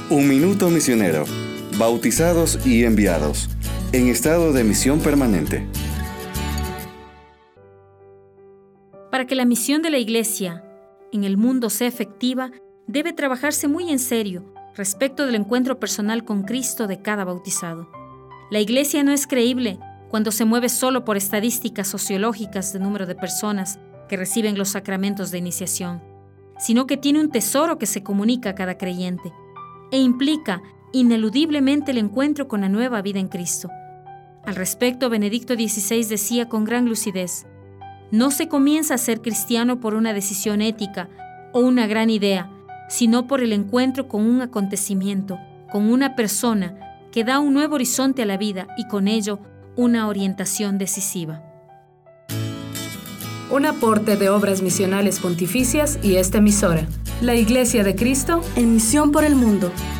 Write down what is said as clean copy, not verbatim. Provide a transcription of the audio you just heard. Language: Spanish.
Un minuto misionero. Bautizados y enviados. En estado de misión permanente. Para que la misión de la Iglesia en el mundo sea efectiva, debe trabajarse muy en serio respecto del encuentro personal con Cristo de cada bautizado. La Iglesia no es creíble cuando se mueve solo por estadísticas sociológicas de número de personas que reciben los sacramentos de iniciación, sino que tiene un tesoro que se comunica a cada creyente e implica ineludiblemente el encuentro con la nueva vida en Cristo. Al respecto, Benedicto XVI decía con gran lucidez: no se comienza a ser cristiano por una decisión ética o una gran idea, sino por el encuentro con un acontecimiento, con una persona que da un nuevo horizonte a la vida y con ello una orientación decisiva. Un aporte de Obras Misionales Pontificias y esta emisora, la Iglesia de Cristo, en misión por el mundo.